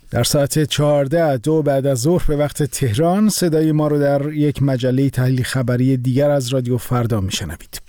در ساعت 14:02 بعد از ظهر به وقت تهران صدای ما رو در یک مجله تحلیل خبری دیگر از رادیو فردا میشنوید.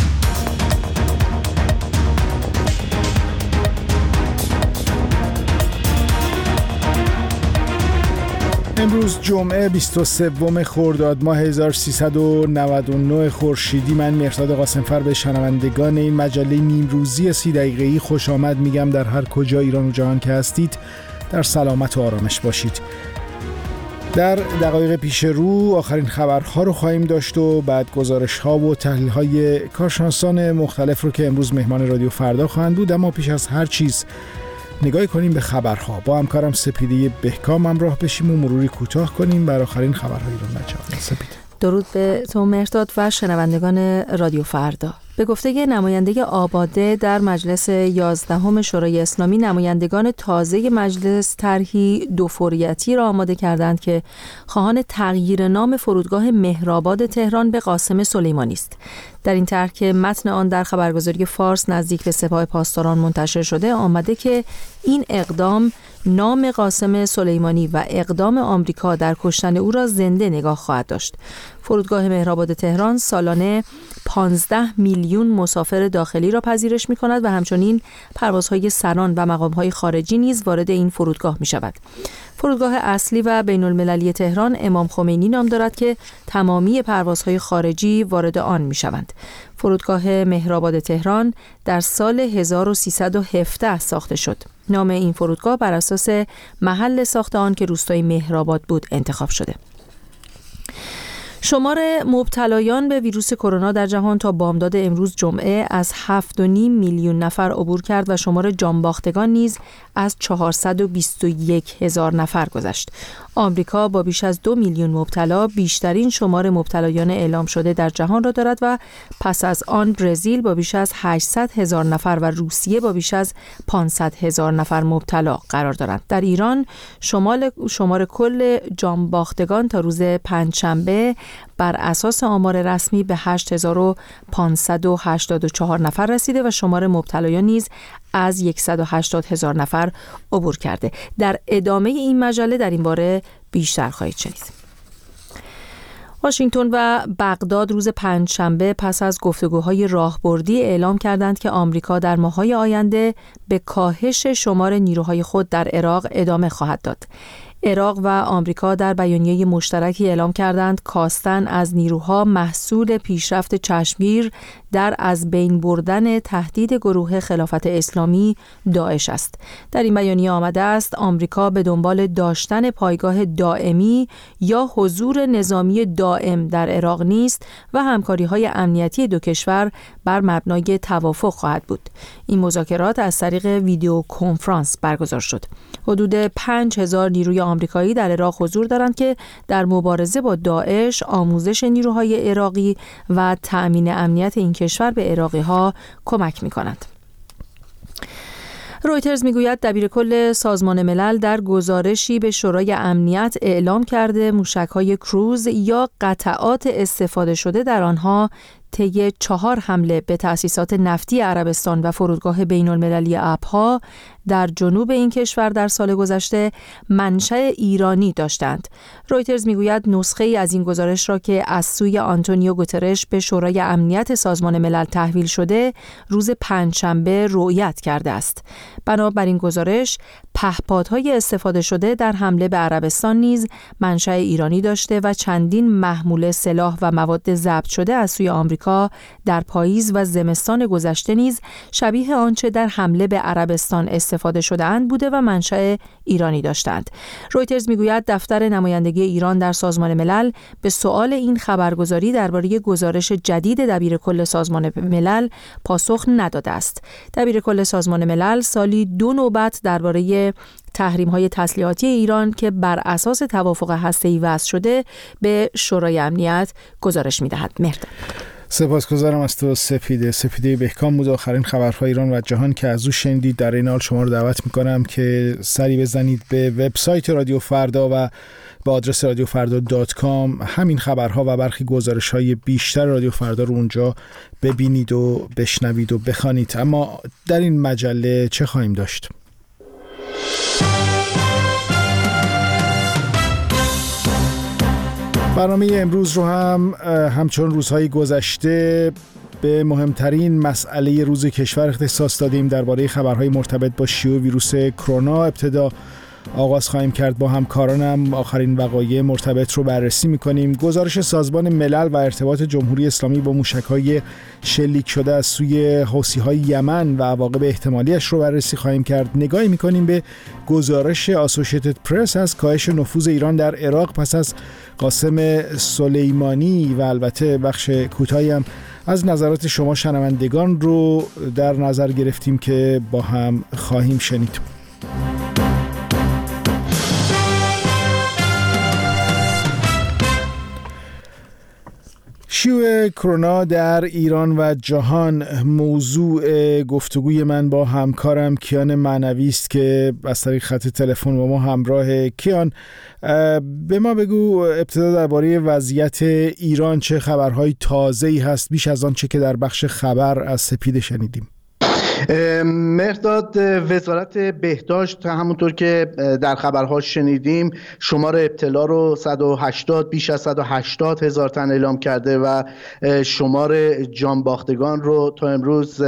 امروز جمعه 23 خرداد ماه 1399 خورشیدی. من مهرداد قاسمفر به شنوندگان این مجله نیمروزی 30 دقیقه‌ای خوش آمد میگم. در هر کجا ایران و جهان که هستید در سلامت و آرامش باشید. در دقایق پیش رو آخرین خبرها رو خواهیم داشت و بعد گزارش‌ها و تحلیل‌های کارشناسان مختلف رو که امروز مهمان رادیو فردا خواهند بود. اما پیش از هر چیز نگاهی کنیم به خبرها. با همکارم سپیده بهکام همراه بشیم و مروری کوتاه کنیم بر آخرین خبرهای ایران و جهان. سپیده. درود به تو مهرداد و شنوندگان رادیو فردا. به گفته نماینده آباده در مجلس 11 شورای اسلامی، نمایندگان تازه مجلس طرحی دوفوریتی را آماده کردند که خواهان تغییر نام فرودگاه مهرآباد تهران به قاسم سلیمانی است. در این طرح که متن آن در خبرگزاری فارس نزدیک به سپاه پاسداران منتشر شده، آمده که این اقدام نام قاسم سلیمانی و اقدام آمریکا در کشتن او را زنده نگاه خواهد داشت. فرودگاه مهرآباد تهران سالانه 15 میلیون مسافر داخلی را پذیرش می‌کند و همچنین پروازهای سران و مقام‌های خارجی نیز وارد این فرودگاه می‌شود. فرودگاه اصلی و بین‌المللی تهران امام خمینی نام دارد که تمامی پروازهای خارجی وارد آن می‌شوند. فرودگاه مهرآباد تهران در سال 1317 ساخته شد. نام این فرودگاه بر اساس محل ساخت آن که روستای مهرآباد بود انتخاب شده. شمار مبتلایان به ویروس کرونا در جهان تا بامداد امروز جمعه از 7.5 میلیون نفر عبور کرد و شمار جانباختگان نیز از 421,000 نفر گذشت. آمریکا با بیش از 2 میلیون مبتلا بیشترین شمار مبتلایان اعلام شده در جهان را دارد و پس از آن برزیل با بیش از 800,000 نفر و روسیه با بیش از 500,000 نفر مبتلا قرار دارند. در ایران شمار کل جانباختگان تا روز پنجشنبه بر اساس آمار رسمی به 8,584 نفر رسیده و شمار مبتلایان نیز از 180,000 نفر عبور کرده. در ادامه این مجله در این باره بیشتر خواهید شنید. واشنگتن و بغداد روز پنجشنبه پس از گفتگوهای راهبردی اعلام کردند که آمریکا در ماه‌های آینده به کاهش شمار نیروهای خود در عراق ادامه خواهد داد. عراق و آمریکا در بیانیه مشترکی اعلام کردند کاستن از نیروها محصول پیشرفت چشمگیر در از بین بردن تهدید گروه خلافت اسلامی داعش است. در این بیانیه آمده است آمریکا به دنبال داشتن پایگاه دائمی یا حضور نظامی دائم در عراق نیست و همکاری‌های امنیتی دو کشور بر مبنای توافق خواهد بود. این مذاکرات از طریق ویدیو کنفرانس برگزار شد. حدود 5,000 نیروی آمریکایی در عراق حضور دارند که در مبارزه با داعش، آموزش نیروهای عراقی و تأمین امنیت این کشور به عراقی‌ها کمک می‌کنند. رویترز میگوید دبیرکل سازمان ملل در گزارشی به شورای امنیت اعلام کرده موشک‌های کروز یا قطعات استفاده شده در آنها طی 4 حمله به تأسیسات نفتی عربستان و فرودگاه بین‌المللی ابها در جنوب این کشور در سال گذشته منشأ ایرانی داشتند. رویترز میگوید نسخه‌ای از این گزارش را که از سوی آنتونیو گوترش به شورای امنیت سازمان ملل تحویل شده روز پنجشنبه رؤیت کرده است. بنابر این گزارش پهپادهای استفاده شده در حمله به عربستان نیز منشأ ایرانی داشته و چندین محموله سلاح و مواد ضبط شده از سوی آمریکا در پاییز و زمستان گذشته نیز شبیه آنچه در حمله به عربستان استفاده شده اند بوده و منشأ ایرانی داشتند. رویترز میگوید دفتر نمایندگی ایران در سازمان ملل به سؤال این خبرگزاری درباره گزارش جدید دبیرکل سازمان ملل پاسخ نداده است. دبیرکل سازمان ملل سالی 2 نوبت درباره تحریم‌های تسلیحاتی ایران که بر اساس توافق هسته‌ای وضع شده به شورای امنیت گزارش می‌دهد. مهرداد. سپاسگزارم از تو سپیده بهکام بود. آخرین خبرهای ایران و جهان که از او شنیدید. در این حال شما رو دعوت می‌کنم که سری بزنید به وبسایت رادیو فردا و با آدرس radiofrda.com همین خبرها و برخی گزارش‌های بیشتر رادیو فردا رو اونجا ببینید و بشنوید و بخوانید. اما در این مجله چه خواهیم داشت؟ برنامه امروز رو هم همچون روزهای گذشته به مهمترین مسئله روز کشور اختصاص دادیم. درباره خبرهای مرتبط با شیوع ویروس کرونا ابتدا آغاز خواهیم کرد. با همکارانم آخرین وقایع مرتبط رو بررسی می‌کنیم. گزارش سازمان ملل و ارتباط جمهوری اسلامی با موشک‌های شلیک شده از سوی حوثی‌های یمن و عواقب احتمالیش رو بررسی خواهیم کرد. نگاهی می‌کنیم به گزارش اسوسییتد پرس از کاهش نفوذ ایران در عراق پس از قاسم سلیمانی و البته بخش کوتاهی هم از نظرات شما شنوندگان رو در نظر گرفتیم که با هم خواهیم شنید. شیوع کرونا در ایران و جهان موضوع گفتگوی من با همکارم کیان معنوی است که از طریق خط تلفن با ما همراه. کیان، به ما بگو ابتدا درباره وضعیت ایران چه خبرهای تازه‌ای هست بیش از آن چه که در بخش خبر از سپیده شنیدیم؟ مرداد، وزارت بهداشت همونطور که در خبرها شنیدیم شمار ابتلا رو بیش از 180 هزار تن اعلام کرده و شمار جانباختگان رو تا امروز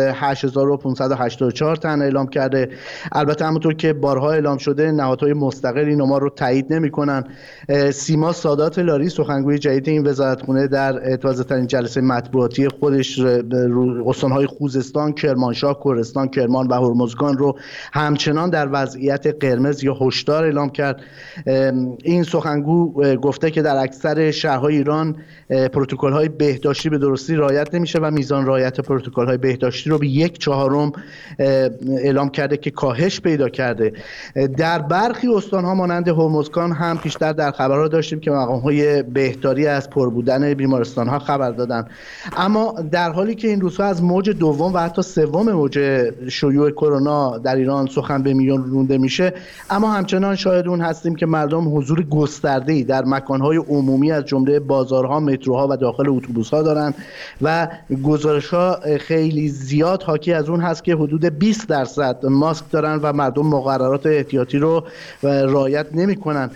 8584 تن اعلام کرده. البته همونطور که بارها اعلام شده نهادهای مستقل این ما رو تایید نمی‌کنن. سیما سادات لاری سخنگوی جدید این وزارتخونه در تازه‌ترین جلسه مطبوعاتی خودش استان‌های خوزستان، کرمانشاه، کرستان، کرمان و هرمزگان رو همچنان در وضعیت قرمز یا هشدار اعلام کرد. این سخنگو گفته که در اکثر شهرهای ایران پروتکل‌های بهداشتی به درستی رعایت نمیشه و میزان رعایت پروتکل‌های بهداشتی رو به 1/4 اعلام کرده که کاهش پیدا کرده. در برخی استان‌ها مانند هرمزگان هم پیشتر در خبرها داشتیم که مقام‌های بهداری از پر بودن بیمارستان‌ها خبر دادن. اما در حالی که این روزها از موج دوم و حتی سوم موج شیوع کرونا در ایران سخن به میان رونده میشه، اما همچنان شاهد اون هستیم که مردم حضور گسترده‌ای در مکان‌های عمومی از جمله بازارها، متروها و داخل اتوبوس‌ها دارن و گزارش‌ها خیلی زیاد حاکی از اون هست که حدود 20% ماسک دارن و مردم مقررات احتیاطی رو رعایت نمی‌کنن.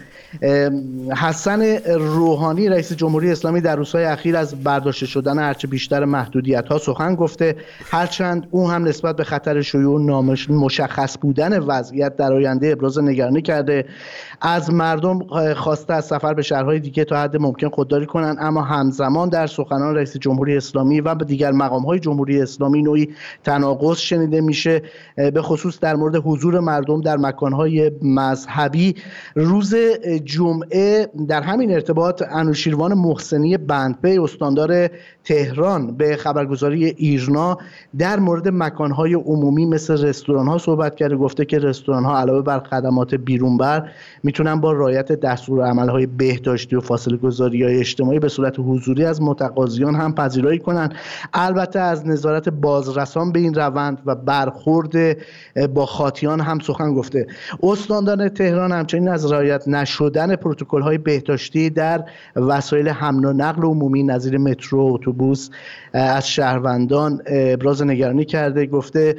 حسن روحانی رئیس جمهوری اسلامی در روزهای اخیر از برداشته شدن هرچه بیشتر محدودیت‌ها سخن گفته، هرچند او هم نسبت به خطر شیوع مشخص بودن وضعیت در آینده ابراز نگرانی کرده. از مردم خواسته از سفر به شهرهای دیگه تا حد ممکن خودداری کنند، اما همزمان در سخنان رئیس جمهوری اسلامی و به دیگر مقام‌های جمهوری اسلامی نوعی تناقض شنیده میشه، به خصوص در مورد حضور مردم در مکان‌های مذهبی. روز جمعه در همین ارتباط انوشیروان محسنی بندپی استاندار تهران به خبرگزاری ایرنا در مورد مکان‌های عمومی مثل رستوران‌ها صحبت کرده. گفته که رستوران‌ها علاوه بر خدمات بیرونبر میتونن با رعایت دستورالعمل‌های بهداشتی و فاصله‌گذاری‌های اجتماعی به صورت حضوری از متقاضیان هم پذیرایی کنن. البته از نظارت بازرسان به این روند و برخورد با خاطیان هم سخن گفته. استاندار تهران همچنین از رعایت نشدن پروتکل‌های بهداشتی در وسایل حمل و نقل عمومی نظیر مترو، اتوبوس از شهروندان ابراز نگرانی کرده. گفته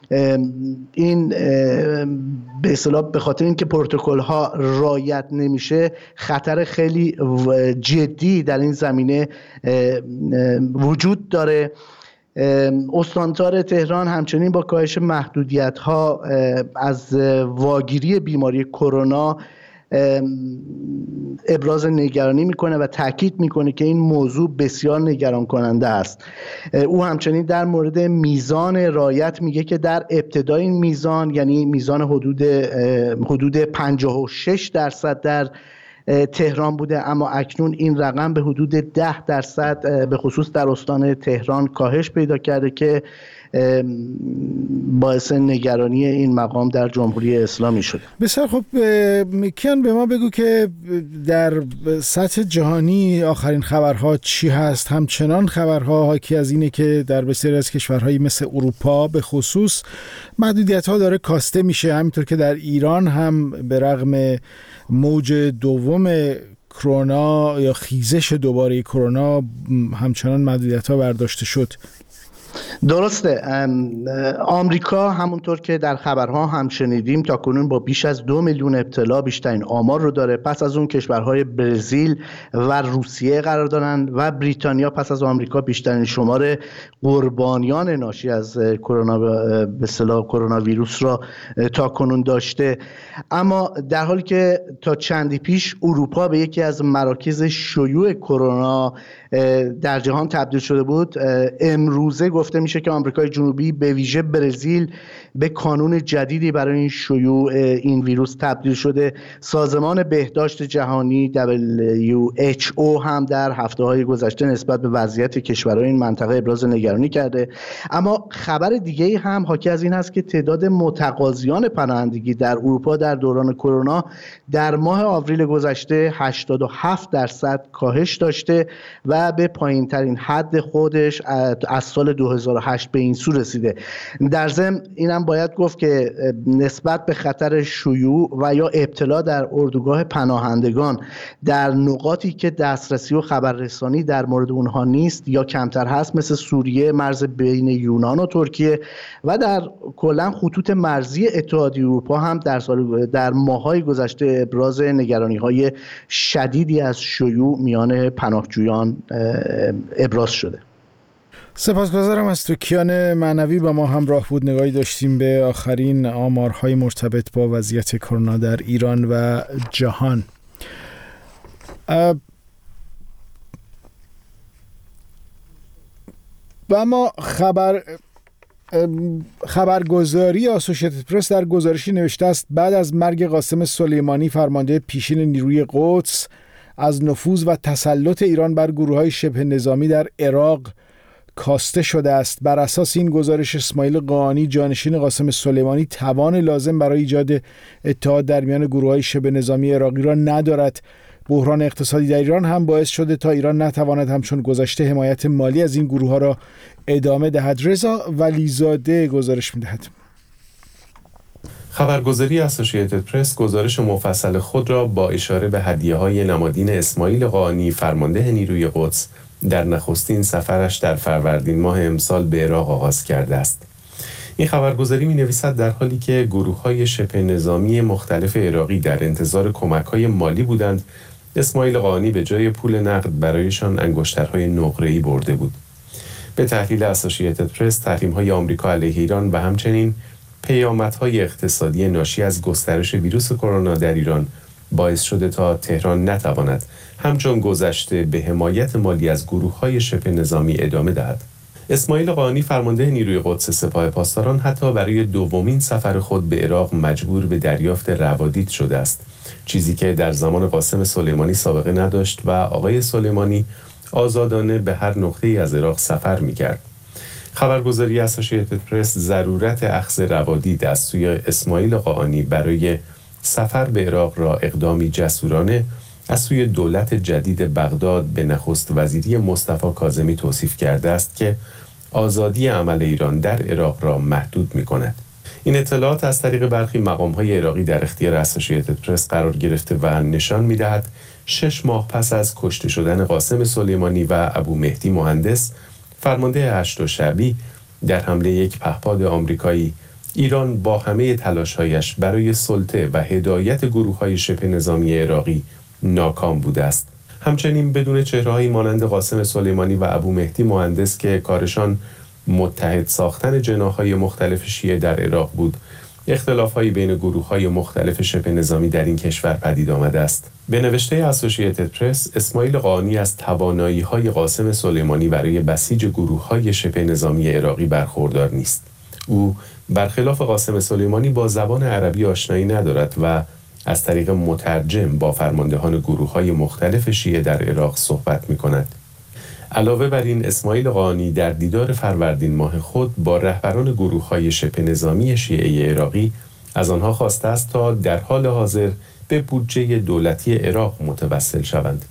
این به اصطلاح به خاطر اینکه پروتکل‌ها رعایت نمیشه خطر خیلی جدی در این زمینه وجود داره. استاندار تهران همچنین با کاهش محدودیت‌ها از واگیری بیماری کرونا ابراز نگرانی میکنه و تاکید میکنه که این موضوع بسیار نگران کننده است. او همچنین در مورد میزان رعایت میگه که در ابتدای این میزان، یعنی میزان حدود 56% در تهران بوده، اما اکنون این رقم به حدود 10% به خصوص در استان تهران کاهش پیدا کرده که باعث نگرانی این مقام در جمهوری اسلامی شده. بسیار خب کیان، به ما بگو که در سطح جهانی آخرین خبرها چی هست؟ همچنان خبرها حاکی از اینه که در بسیاری از کشورهایی مثل اروپا به خصوص محدودیت‌ها داره کاسته میشه، همینطور که در ایران هم به رغم موج دوم کرونا یا خیزش دوباره کرونا همچنان محدودیت‌ها برداشته شد. درسته. آمریکا همونطور که در خبرها هم شنیدیم تاکنون با بیش از 2 میلیون ابتلا بیشترین آمار رو داره. پس از اون کشورهای برزیل و روسیه قرار دارن و بریتانیا پس از آمریکا بیشترین شمار قربانیان ناشی از کرونا ویروس را تاکنون داشته. اما در حالی که تا چندی پیش اروپا به یکی از مراکز شیوع کرونا در جهان تبدیل شده بود، امروزه گفته میشه که آمریکای جنوبی به ویژه برزیل به کانون جدیدی برای این شیوع این ویروس تبدیل شده. سازمان بهداشت جهانی WHO هم در هفته‌های گذشته نسبت به وضعیت کشورهای این منطقه ابراز نگرانی کرده. اما خبر دیگه‌ای هم حاکی از این هست که تعداد متقاضیان پناهندگی در اروپا در دوران کرونا در ماه آوریل گذشته 87% کاهش داشته و به پایین‌ترین حد خودش از سال 2008 به این سو رسیده. در ضمن اینم باید گفت که نسبت به خطر شیوع و یا ابتلا در اردوگاه پناهندگان در نقاطی که دسترسی و خبررسانی در مورد اونها نیست یا کمتر هست، مثل سوریه، مرز بین یونان و ترکیه و در کلا خطوط مرزی اتحادیه اروپا هم در ماه‌های گذشته ابراز نگرانی‌های شدیدی از شیوع میان پناهجویان ابراز شده. سپاسگزارم از تو کیان معنوی، با ما همراه بود. نگاهی داشتیم به آخرین آمارهای مرتبط با وضعیت کرونا در ایران و جهان. و اما خبرگزاری آسوشیتد پرس در گزارشی نوشته است بعد از مرگ قاسم سلیمانی فرمانده پیشین نیروی قدس از نفوذ و تسلط ایران بر گروه‌های شبه نظامی در عراق کاسته شده است. بر اساس این گزارش اسماعیل قاآنی جانشین قاسم سلیمانی توان لازم برای ایجاد اتحاد در میان گروه‌های شبه نظامی عراقی را ندارد. بحران اقتصادی در ایران هم باعث شده تا ایران نتواند همچون گذشته حمایت مالی از این گروه‌ها را ادامه دهد. رضا ولیزاده گزارش می‌دهد. خبرگزاری اسوشیتد پرس گزارش مفصل خود را با اشاره به هدیه‌های نمادین اسماعیل قاآنی فرمانده نیروی قدس در نخستین سفرش در فروردین ماه امسال به عراق آغاز کرده است. این خبرگزاری می‌نویسد در حالی که گروه‌های شبه نظامی مختلف عراقی در انتظار کمک‌های مالی بودند، اسماعیل قاآنی به جای پول نقد برایشان انگشترهای نقره‌ای برده بود. به تحلیل اسوشیتد پرس، تحریم‌های آمریکا علیه ایران و همچنین پیامدهای اقتصادی ناشی از گسترش ویروس کرونا در ایران باعث شده تا تهران نتواند همچون گذشته به حمایت مالی از گروه‌های شبه نظامی ادامه دهد. اسماعیل قاآنی فرمانده نیروی قدس سپاه پاسداران حتی برای دومین سفر خود به عراق مجبور به دریافت روادید شده است، چیزی که در زمان قاسم سلیمانی سابقه نداشت و آقای سلیمانی آزادانه به هر نقطه‌ای از عراق سفر می‌کرد. خبرگزاری اسوشیتد پرس ضرورت اخذ روادید از سوی اسماعیل قاآنی برای سفر به عراق را اقدامی جسورانه از سوی دولت جدید بغداد به نخست وزیری مصطفی کاظمی توصیف کرده است که آزادی عمل ایران در عراق را محدود می‌کند. این اطلاعات از طریق برخی مقام‌های عراقی در اختیار اسوشیتد پرس قرار گرفته و نشان می‌دهد 6 ماه پس از کشته شدن قاسم سلیمانی و ابو مهدی مهندس فرمانده هشت شعبی در حمله یک پهپاد آمریکایی، ایران با همه تلاش‌هایش برای سلطه و هدایت گروه‌های شبه نظامی عراقی ناکام بوده است. همچنین بدون چهره‌هایی مانند قاسم سلیمانی و ابو مهدی مهندس که کارشان متحد ساختن جناح‌های مختلف شیعه در عراق بود، اختلاف‌هایی بین گروه‌های مختلف شبه نظامی در این کشور پدید آمده است. به نوشته اسوشیتد پرس، اسماعیل قاآنی از توانایی‌های قاسم سلیمانی برای بسیج گروه‌های شبه نظامی عراقی برخوردار نیست. او برخلاف قاسم سلیمانی با زبان عربی آشنایی ندارد و از طریق مترجم با فرماندهان گروه‌های مختلف شیعه در عراق صحبت می‌کند. علاوه بر این، اسماعیل قاآنی در دیدار فروردین ماه خود با رهبران گروه‌های شبه نظامی شیعه عراقی از آنها خواسته است تا در حال حاضر به بودجه دولتی عراق متوسل شوند.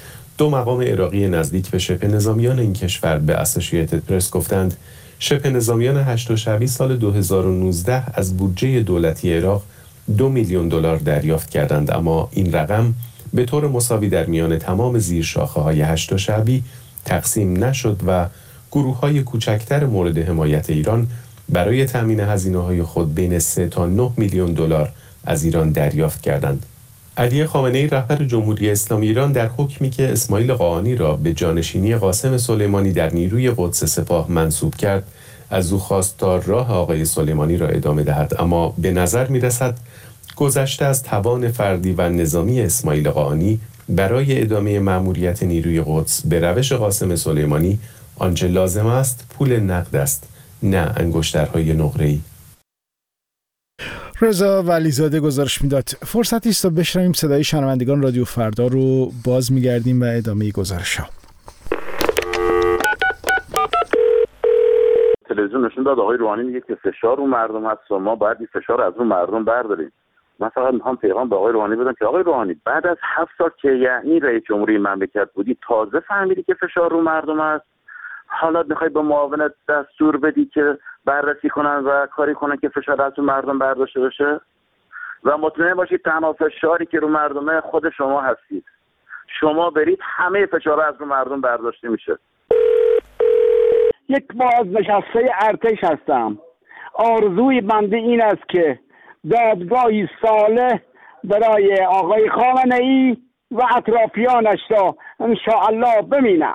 2 مقام عراقی نزدیک به شبه نظامیان این کشور به اسوشیتد پرس گفتند شبه نظامیان هشت شعبی سال 2019 از بودجه دولتی عراق 2 میلیون دلار دریافت کردند، اما این رقم به طور مساوی در میان تمام زیر شاخه‌های هشت شعبی تقسیم نشد و گروه‌های کوچکتر مورد حمایت ایران برای تأمین هزینه‌های خود بین 3 تا 9 میلیون دلار از ایران دریافت کردند. علی خامنه‌ای رهبر جمهوری اسلامی ایران در حکمی که اسماعیل قاآنی را به جانشینی قاسم سلیمانی در نیروی قدس سپاه منصوب کرد، از او خواست تا راه آقای سلیمانی را ادامه دهد، اما به نظر می‌رسد گذشته از توان فردی و نظامی اسماعیل قاآنی برای ادامه مأموریت نیروی قدس به روش قاسم سلیمانی آنچه لازم است پول نقد است، نه انگشترهای نقره‌ای. رضا ولیزاده گزارش میداد. فرصتی است تا بشنویم صدای شنوندگان رادیو فردا رو. باز میگردیم و ادامه گزارش‌ها. تلویزیون نشون داد آقای روحانی میگه که فشار رو مردم هست و ما باید این فشار از رو مردم برداریم. من فقط میخوام پیغام به آقای روحانی بدم که آقای روحانی بعد از 7 سال که یعنی رئیس جمهوری مملکت بودی تازه فهمیدی که فشار رو مردم است. حالا میخوای به معاونت دستور بدی که بررسی کنن و کاری کنن که فشار از رو مردم برداشته بشه و مطمئن باشید تنها فشاری که رو مردمه خود شما هستید. شما برید همه فشار از رو مردم برداشته میشه. یک بازنشسته ارتش هستم. آرزوی بنده این است که دادگاهی صالح برای آقای خامنه‌ای و اطرافیانش را انشاءالله ببینم.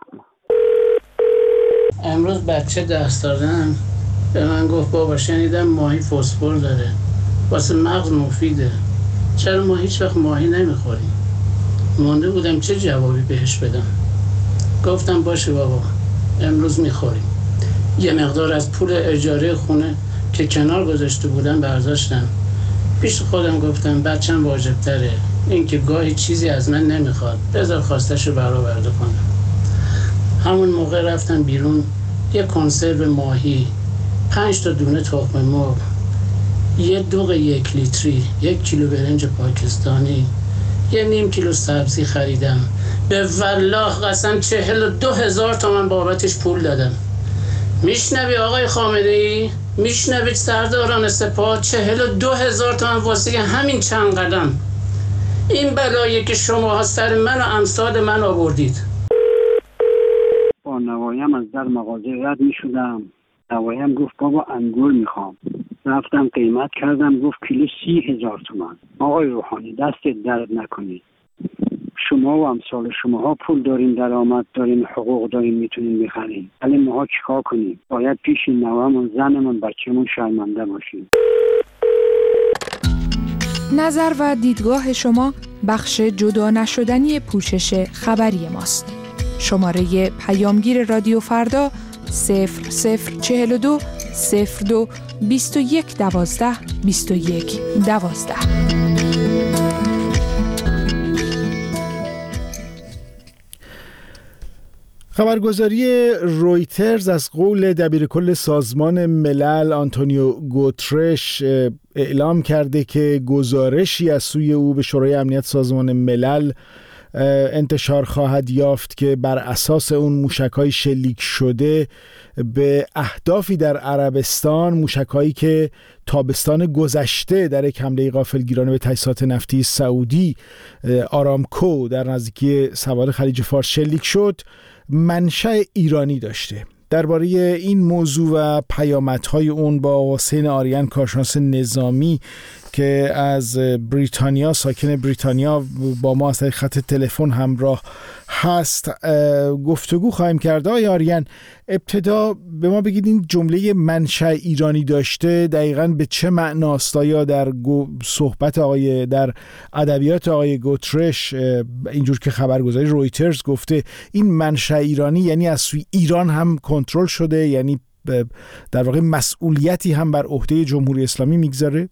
امروز بچه درس دادن به من گفت بابا شنیدم ماهی فسفر داره، واسه مغز مفیده، چرا ما هیچ وقت ماهی نمیخوریم؟ مونده بودم چه جوابی بهش بدم. گفتم باشه بابا امروز میخوریم. یه مقدار از پول اجاره خونه که کنار گذاشته بودم برداشتم. پیش خودم گفتم بچم واجب تره، این که گاهی چیزی از من نمیخواد، بذار خواستشو برآورده کنم. همون موقع رفتم بیرون، یه کنسرو ماهی، 5 تا دونه تخم مرغ، یه دوغ 1 لیتری، 1 کیلو برنج پاکستانی، یه نیم کیلو سبزی خریدم. به والله قسم 42,000 تومان بابتش پول دادم. میشنوی آقای خامنه‌ای؟ میشنوید سرداران سپاه؟ 42,000 تومان واسه همین چند قدم. این بلایی که شما سر من و امثال من آوردید. با نوایم از در مغازه رد می شدم. نوایم گفت بابا انگور میخوام. رفتم قیمت کردم، گفت کیلو 30,000 تومان. آقای روحانی دستت درد نکنید. شما و امثال شماها پول دارین، درآمد دارین، حقوق دارین، میتونین بخرین. ولی ماها چیکار کنیم؟ باید پیش نوامون، زنمون، بچه‌مون شرمنده باشیم. نظر و دیدگاه شما بخش جدا نشدنی پوشش خبری ماست. شماره پیامگیر رادیو فردا 0042 02 21 12 21 12. خبرگزاری رویترز از قول دبیرکل سازمان ملل آنتونیو گوترش اعلام کرده که گزارشی از سوی او به شورای امنیت سازمان ملل انتشار خواهد یافت که بر اساس اون موشک‌های شلیک شده به اهدافی در عربستان، موشک‌هایی که تابستان گذشته در یک حمله غافلگیرانه به تاسیسات نفتی سعودی آرامکو در نزدیکی سواحل خلیج فارس شلیک شد، منشأ ایرانی داشته. درباره این موضوع و پیامدهای اون با حسین آریان، کارشناس نظامی که از بریتانیا، ساکن بریتانیا، با ما از خط تلفن همراه هست گفتگو خواهیم کرد. آقای آریان، ابتدا به ما بگید این جمله منشأ ایرانی داشته دقیقاً به چه معناست؟ آیا در صحبت آقای، در ادبیات آقای گوترش اینجور که خبرگزاری رویترز گفته این منشأ ایرانی یعنی از سوی ایران هم کنترل شده، یعنی در واقع مسئولیتی هم بر عهده جمهوری اسلامی میگذاره؟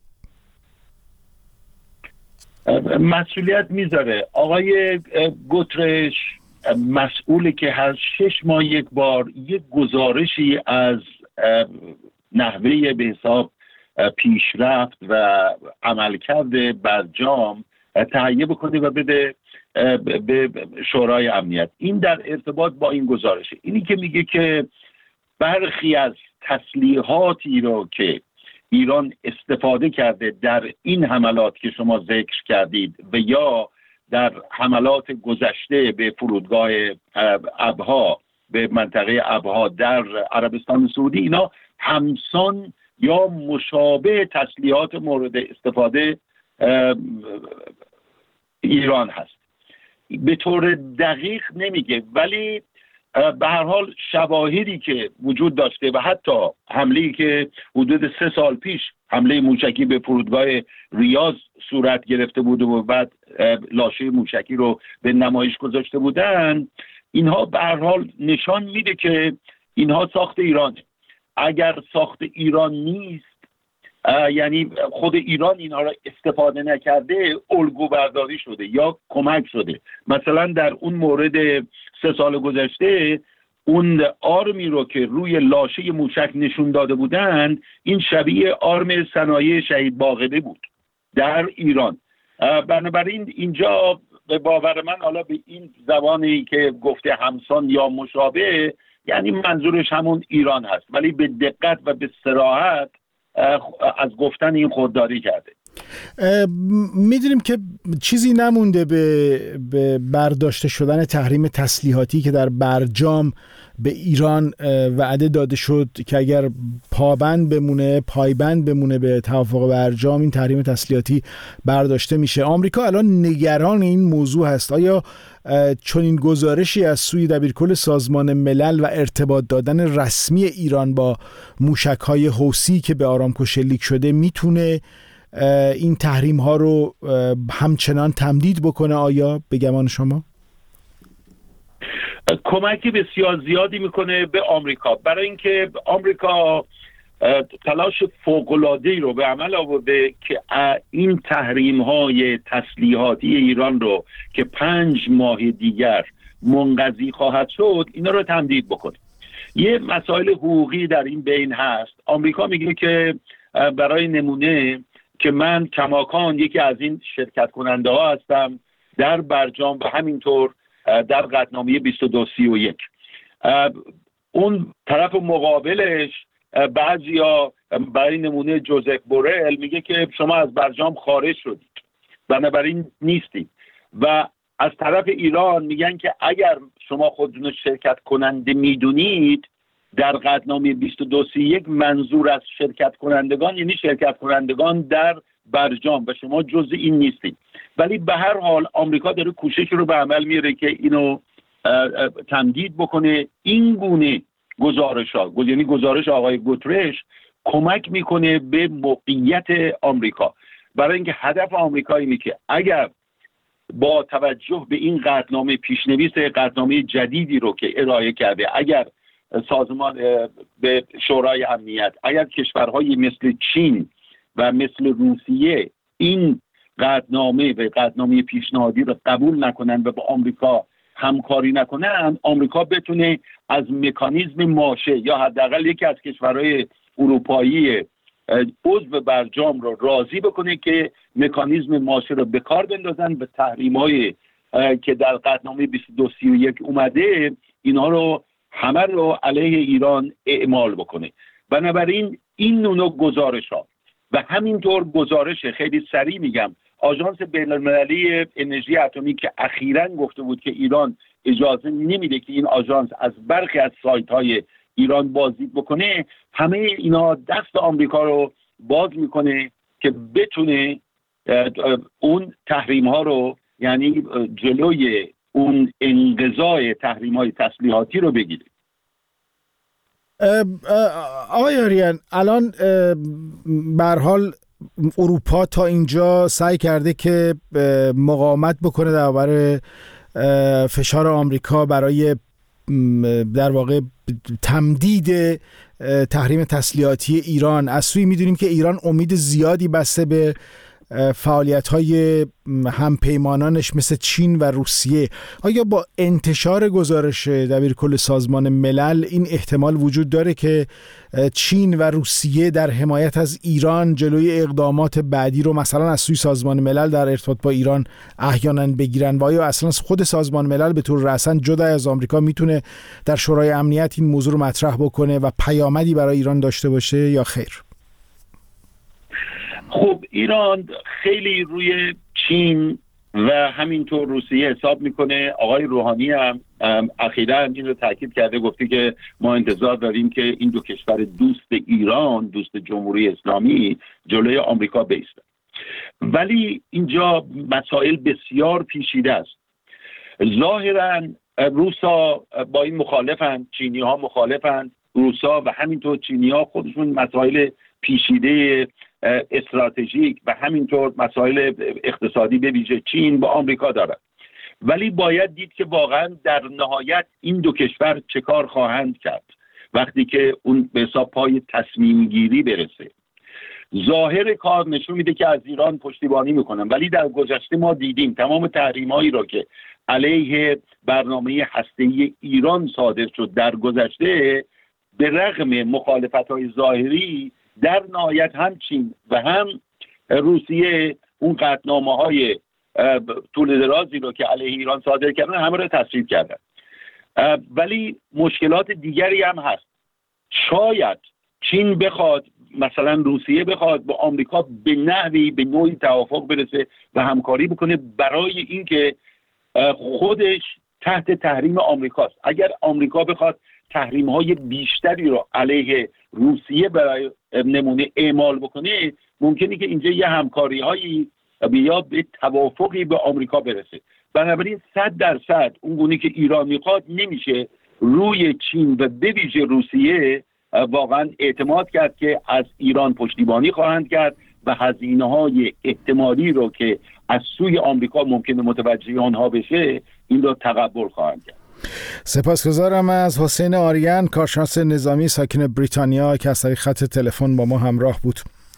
مسئولیت میذاره. آقای گوترش مسئوله که هر 6 ماه یک بار یک گزارشی از نحوه به حساب پیشرفت و عملکرد برجام تهیه بکنه و بده به شورای امنیت. این در ارتباط با این گزارشه. اینی که میگه که برخی از تسلیحاتی رو که ایران استفاده کرده در این حملات که شما ذکر کردید و یا در حملات گذشته به فرودگاه ابها به منطقه ابها در عربستان سعودی، اینا همسان یا مشابه تسلیحات مورد استفاده ایران هست. به طور دقیق نمیگه، ولی به هر حال شواهدی که وجود داشته و حتی حمله‌ای که حدود 3 سال پیش حمله موشکی به فرودگاه ریاض صورت گرفته بود و بعد لاشه موشکی رو به نمایش گذاشته بودن، اینها به هر حال نشان میده که اینها ساخت ایرانه. اگر ساخت ایران نیست، یعنی خود ایران اینها را استفاده نکرده، الگو برداری شده یا کمک شده. مثلا در اون مورد 3 سال گذشته اون آرمی رو که روی لاشه موشک نشون داده بودن، این شبیه آرم صنایع شهید باقری بود در ایران. بنابراین اینجا به باور من، حالا به این زبانی که گفته همسان یا مشابه، یعنی منظورش همون ایران هست، ولی به دقت و به صراحت از گفتن این خودداری کرده. میدونیم که چیزی نمونده به برداشته شدن تحریم تسلیحاتی که در برجام به ایران وعده داده شد که اگر پایبند بمونه به توافق برجام، این تحریم تسلیحاتی برداشته میشه. آمریکا الان نگران این موضوع هست. آیا چون این گزارشی از سوی دبیرکل سازمان ملل و ارتباط دادن رسمی ایران با موشک‌های حوثی که به آرامکو شلیک شده میتونه این تحریم ها رو همچنان تمدید بکنه؟ آیا به گمان شما؟ کمکی بسیار زیادی میکنه به آمریکا، برای اینکه آمریکا تلاش فوق‌العاده‌ای رو به عمل آورده که این تحریم های تسلیحاتی ایران رو که 5 ماه دیگر منقضی خواهد شد، اینا رو تمدید بکنه. یه مسائل حقوقی در این بین هست. آمریکا میگه که برای نمونه که من کماکان یکی از این شرکت کننده ها هستم در برجام و همینطور در قطعنامه 2231. اون طرف مقابلش بعضیا برای نمونه جوزف بورل میگه که شما از برجام خارج شدید، بنابراین نیستید. و از طرف ایران میگن که اگر شما خودتون شرکت کننده میدونید، در قطعنامه 2231 منظور از شرکت کنندگان یعنی شرکت کنندگان در برجام و شما جزء این نیستید. ولی به هر حال آمریکا داره کوشش رو به عمل میاره که اینو تمدید بکنه. این گونه گزارش‌ها، یعنی گزارش آقای گوترش، کمک میکنه به موقعیت آمریکا، برای اینکه هدف آمریکا اینه که اگر با توجه به این قطعنامه پیشنویس قطعنامه جدیدی رو که ارائه کرده، اگر سازمان به شورای امنیت، اگر کشورهای مثل چین و مثل روسیه این قطعنامه و قطعنامه پیشنهادی رو قبول نکنن و با آمریکا همکاری نکنن، آمریکا بتونه از مکانیزم ماشه یا حداقل یکی از کشورهای اروپایی عضو برجام رو راضی بکنه که مکانیزم ماشه رو به کار بندازن و تحریم‌های که در قطعنامه 2231 اومده، اینها رو همه رو علیه ایران اعمال بکنه. بنابراین این نوع گزارش‌ها و همینطور گزارش خیلی سریع میگم آژانس بین‌المللی انرژی اتمی که اخیراً گفته بود که ایران اجازه نمیده که این آژانس از برخی از سایت‌های ایران بازدید بکنه، همه اینا دست آمریکا رو باز میکنه که بتونه اون تحریم‌ها رو، یعنی جلوی اون انقضای تحریم‌های تسلیحاتی رو بگیره. آقای آریان، الان به هر حال اروپا تا اینجا سعی کرده که مقاومت بکنه در برابر فشار آمریکا برای در واقع تمدید تحریم تسلیحاتی ایران. از سوی میدونیم که ایران امید زیادی بسته به فعالیت‌های همپیمانانش مثل چین و روسیه. آیا با انتشار گزارش دبیرکل سازمان ملل این احتمال وجود داره که چین و روسیه در حمایت از ایران جلوی اقدامات بعدی رو مثلا از سوی سازمان ملل در ارتباط با ایران احیانا بگیرن؟ و آیا اصلا خود سازمان ملل به طور رسما جدا از آمریکا میتونه در شورای امنیت این موضوع رو مطرح بکنه و پیامدی برای ایران داشته باشه یا خیر؟ خب ایران خیلی روی چین و همینطور روسیه حساب میکنه. آقای روحانی هم اخیراً این رو تاکید کرده، گفته که ما انتظار داریم که این دو کشور دوست ایران، دوست جمهوری اسلامی، جلوی آمریکا بایستن. ولی اینجا مسائل بسیار پیچیده است. ظاهراً روسا با این مخالفن، چینی ها مخالفن، روسا و همینطور چینی ها خودشون مسائل پیچیده استراتژیک و همینطور مسائل اقتصادی به ویژه چین با آمریکا دارن. ولی باید دید که واقعا در نهایت این دو کشور چه کار خواهند کرد وقتی که اون به حساب پای تصمیم گیری برسه. ظاهر کار نشون میده که از ایران پشتیبانی میکنن، ولی در گذشته ما دیدیم تمام تحریم‌هایی را که علیه برنامه هسته‌ای ایران صادر شد در گذشته، به رغم مخالفت‌های ظاهری در نهایت هم چین و هم روسیه اون قطعنامه‌های طول درازی رو که علیه ایران صادر کردن همه رو تصویب کردن. ولی مشکلات دیگری هم هست. شاید چین بخواد، مثلا روسیه بخواد با آمریکا به نوعی توافق برسه و همکاری بکنه برای اینکه خودش تحت تحریم آمریکاست. اگر آمریکا بخواد تحریم‌های بیشتری رو علیه روسیه برای نمونه اعمال بکنه، ممکنه که اینجا یه همکاری‌هایی یا به توافقی به آمریکا برسه. بنابراین 100% اون گونه که ایران میخواد نمیشه روی چین و به ویژه روسیه واقعا اعتماد کرد که از ایران پشتیبانی خواهند کرد و هزینه‌های احتمالی رو که از سوی آمریکا ممکنه متوجه آنها بشه این رو تقبل خواهند کرد. سپاسگزارم از حسین آریان، کارشناس نظامی ساکن بریتانیا که از طریق خط تلفن با ما همراه بود.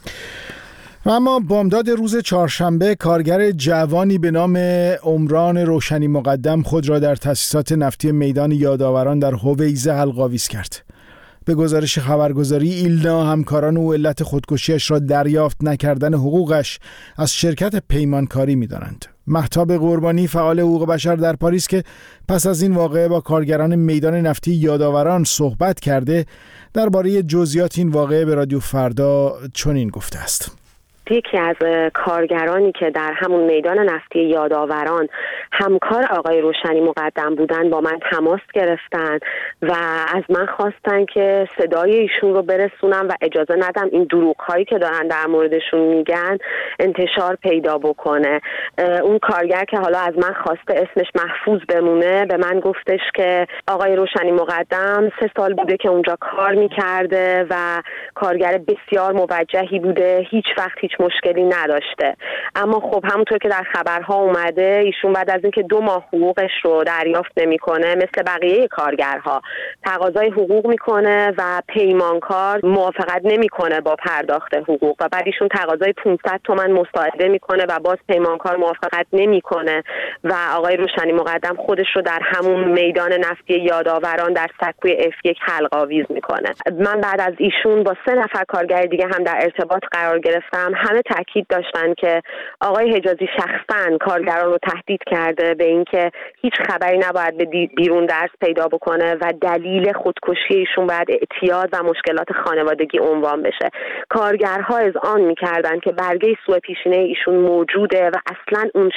و اما بامداد روز چهارشنبه کارگر جوانی به نام عمران روشنی مقدم خود را در تأسیسات نفتی میدان یادآوران در هویزه حلق‌آویز کرد. به گزارش خبرگزاری ایلنا، همکاران او علت خودکشیش را دریافت نکردن حقوقش از شرکت پیمانکاری می‌دانند. مهتاب قربانی، فعال حقوق بشر در پاریس که پس از این واقعه با کارگران میدان نفتی یادآوران صحبت کرده، درباره جزئیات این واقعه به رادیو فردا چنین گفته است. یکی از کارگرانی که در همون میدان نفتی یادآوران همکار آقای روشنی مقدم بودن با من تماس گرفتن و از من خواستن که صدای ایشون رو برسونم و اجازه ندم این دروغ‌هایی که دارن در موردشون میگن انتشار پیدا بکنه. اون کارگر که حالا از من خواسته اسمش محفوظ بمونه به من گفتش که آقای روشنی مقدم 3 سال بوده که اونجا کار میکرده و کارگر بسیار موجهی بوده، هیچ وقت هیچ مشکلی نداشته. اما خب همونطور که در خبرها اومده ایشون بعد از اینکه 2 ماه حقوقش رو دریافت نمیکنه، مثل بقیه کارگرها تقاضای حقوق میکنه و پیمانکار موافقت نمیکنه با پرداخت حقوق و بعد ایشون تقاضای 500 تومان مساعده میکنه و باز پیمانکار موافقت نمیکنه و آقای روشنی مقدم خودش رو در همون میدان نفتی یادآوران در سکوی F1 حلق‌آویز میکنه. من بعد از ایشون با 3 نفر کارگر دیگه هم در ارتباط قرار گرفتم. همه تاکید داشتن که آقای حجازی شخصاً کارگران رو تهدید کرده به اینکه هیچ خبری نباید به بیرون درس پیدا بکنه و دلیل خودکشی ایشون باید اعتیاد و مشکلات خانوادگی عنوان بشه. کارگرها اذعان می‌کردن که برگه سوء پیشینه ایشون موجوده و اصلاً اون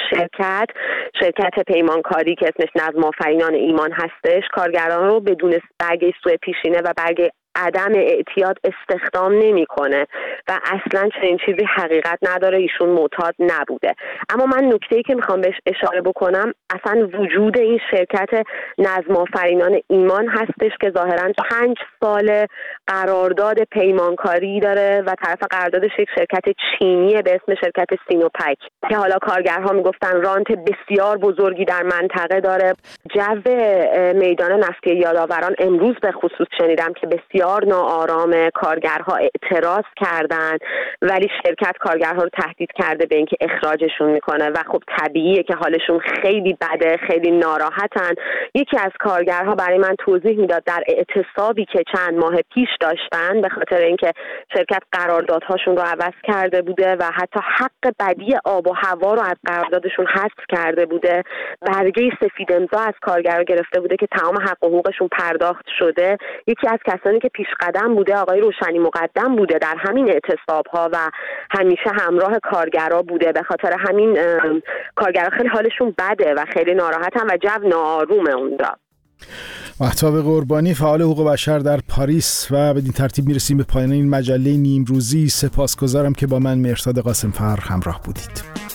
شرکت پیمانکاری که اسمش نظم آفرینان ایمان هستش کارگران رو بدون برگه سوء پیشینه و برگه عدم اعتیاد استخدام نمیکنه و اصلا چنین چیزی حقیقت نداره، ایشون معتاد نبوده. اما من نکته‌ای که میخوام بهش اشاره بکنم اصلا وجود این شرکت نظم آفرینان ایمان هستش که ظاهراً 5 سال قرارداد پیمانکاری داره و طرف قراردادش یک شرکت چینیه به اسم شرکت سینوپک که حالا کارگرها میگفتن رانت بسیار بزرگی در منطقه داره. جو میدان نفتی یادآوران امروز به خصوص شنیدم که بسیار ناآرام، کارگرها اعتراض کردن ولی شرکت کارگرها رو تهدید کرده به اینکه اخراجشون میکنه و خب طبیعیه که حالشون خیلی بده، خیلی ناراحتن. یکی از کارگرها برای من توضیح میداد در اعتصابی که چند ماه پیش داشتن به خاطر اینکه شرکت قراردادهاشون رو عوض کرده بوده و حتی حق بدی آب و هوا رو از قراردادشون حذف کرده بوده، برگه سفید امضا از کارگرها گرفته بوده که تمام حق و حقوقشون پرداخت شده. یکی از کسانی که پیش قدم بوده، آقای روشنی مقدم بوده در همین اعتصاب‌ها و همیشه همراه کارگرا بوده. به خاطر همین کارگرا خیلی حالشون بده و خیلی ناراحتن و جو ناآرومه اونجا. مهتاب قربانی، فعال حقوق بشر در پاریس. و بدین ترتیب میرسیم به پایان این مجله نیمروزی. سپاسگزارم که با من مهرداد قاسمفر همراه بودید.